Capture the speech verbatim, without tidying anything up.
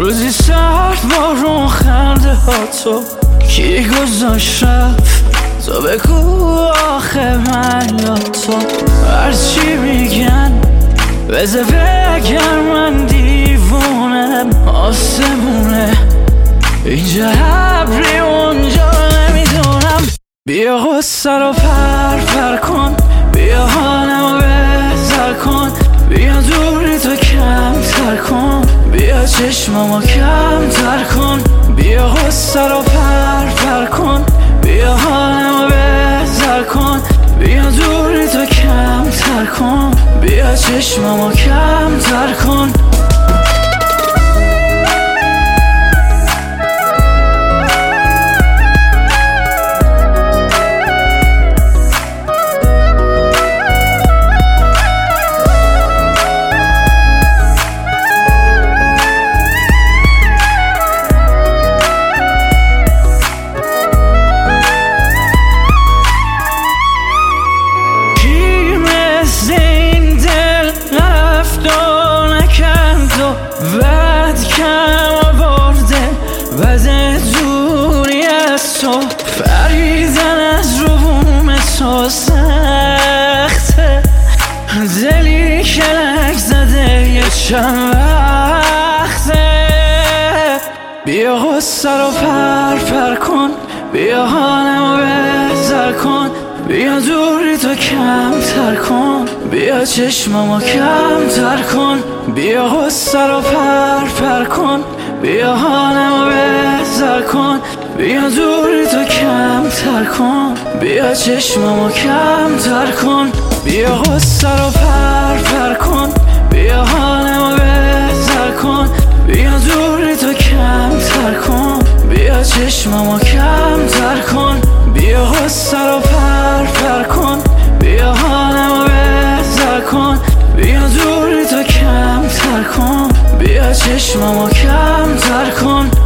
روزی سرد بارون خنده ها تو کی گذاشت رفت تو بگو آخه من یا تو هرچی میگن بذار بگر من دیوونم آسمونه اینجا ابری اونجا نمیدونم بیا غصه رو پر پر کن بیا حالمو بهتر کن بیا دوری تو کم تر کن بیا چشممو کم تر کن بیا غصه رو پر پر کن بیا حالمو بهتر کن بیا دوری تو کم تر کن بیا چشممو کم تر کن بعد کم آورده بعد دوری از تو فریدن از رو بوم تو سخته دلی که لک زده یه چند وقته بیا غصه رو پر پر کن بیا حالمو بهتر کن بیا دوری تو کم تر کن بیا چشممو کم تر کن بیا غصه رو پر پر کن بیا حالمو بهتر کن بیا دوری تو کم تر کن بیا چشممو کم تر کن بیا غصه رو پر پر کن بیا حالمو بهتر کن بیا دوری تو کم تر کن بیا چشممو کم تر کن بیا غصه رو پر پر کن بیا حالمو بهتر کن بیا دوری تو کم تر کن بیا چشممو کم تر کن